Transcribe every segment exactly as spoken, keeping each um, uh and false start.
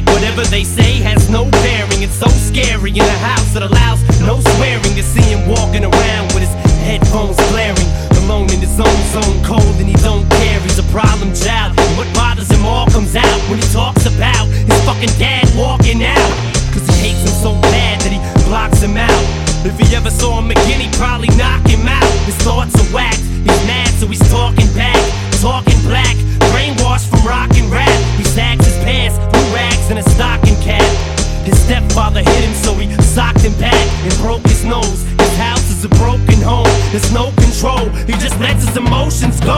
like whatever they say has no bearing. It's so scary in a house that allows no swearing. To see him walking around with his headphones blaring, alone in his own zone, cold and he don't care. He's a problem child, and what bothers him all comes out when he talks about his fucking dad walking out. Cause he hates him so bad that he blocks him out. If he ever saw him again, he'd probably knock him out. His thoughts are whacked, he's mad so he's talking back, talking black, brainwashed from rock and rap. He sags his pants, blue rags and a stocking cap. His stepfather hit him so he socked him back and broke his nose. His house is a broken home, there's no control, he just lets his emotions go.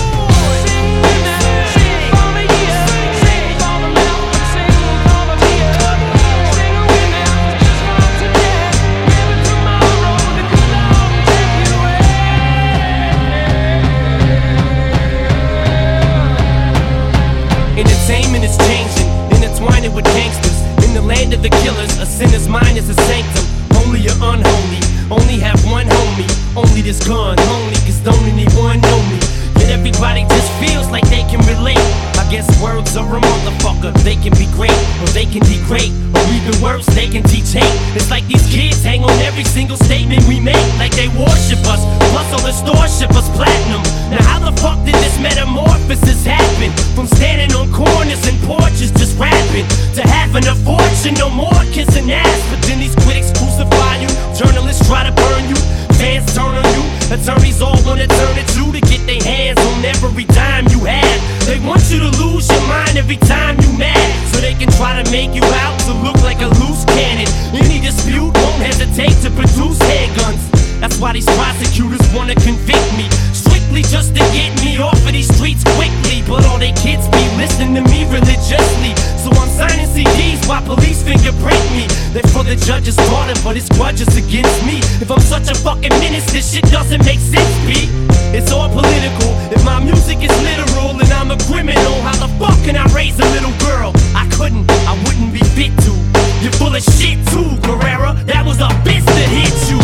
Entertainment is changing, intertwining with gangsters. In the land of the killers, a sinner's mind is a sanctum. Only you're unholy, only have one homie. Only this gun, only cause don't anyone know me. Yet everybody just feels like they can relate. I guess words are a motherfucker. They can be great, or they can degrade, or even worse, they can teach hate. It's like these kids hang on every single statement we make, like they worship us, plus all the stores ship us platinum. Now how the fuck did this metamorphosis happen? From standing on corners and porches just rapping, to having a fortune, no more kissing ass. But then these critics crucify you, journalists try to burn you, fans turn on you, attorneys all wanna turn it to to get their hands on every dime you have. They want you to lose your mind every time you mad, so they can try to make you out to look like a loose cannon. Any dispute won't hesitate to produce handguns. That's why these prosecutors wanna convict me, strictly just to get me off of these streets quickly. But all they kids be listening to me religiously, so I'm signing C Ds while police fingerprint me. They're for the judge's daughter, but it's grudges against me. If I'm such a fucking menace, this shit doesn't make sense, B. It's all political. If my music is literal and I'm a criminal, how the fuck can I raise a little girl? I couldn't, I wouldn't be fit to. You're full of shit too, Guerrera. That was a bitch that hit you.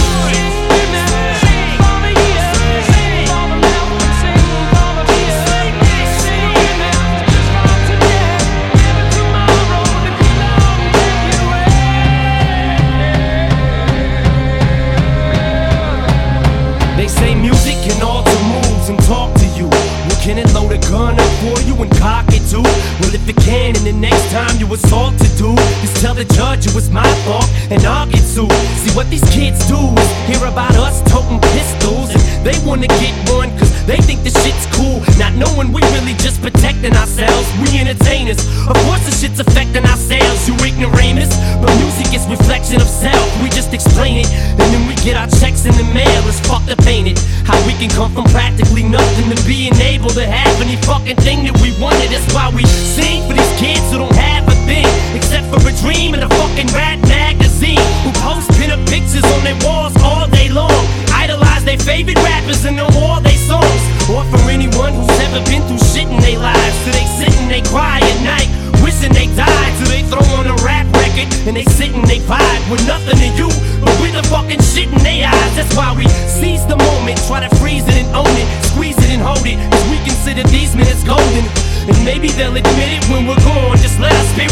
They say music can alter moods and talk to you. Well, can it load a gun up for you and cock it too? Well, if it can, and the next time you assault to do, just tell the judge it was my fault and I'll get sued. See what these kids do is hear about us toting pistols, and they wanna get one cause they think the shit's cool, not knowing we really just protecting ourselves. We entertainers, of course the shit's affecting our sales, you ignoramus. But music is reflection of self, we just explain it, and then we get our checks in the mail. It's fucked up, ain't it? How we can come from practically nothing to being able to have any fucking thing that we wanted. That's why we sing for these kids who don't have a thing, except for a dream and a fucking rat magazine, who post pin-up pictures on their walls all day long, idolize their favorite rappers and know all their songs. Or for anyone who's ever been through shit in their lives, so they sit and they cry at night, wishing they died. So they throw on a rap record and they sit and they vibe with nothing to you, but with the fucking shit in their eyes. That's why we seize the moment, try to freeze it and own it, squeeze it and hold it, cause we consider these minutes golden. And maybe they'll admit it when we're gone, just let our spirit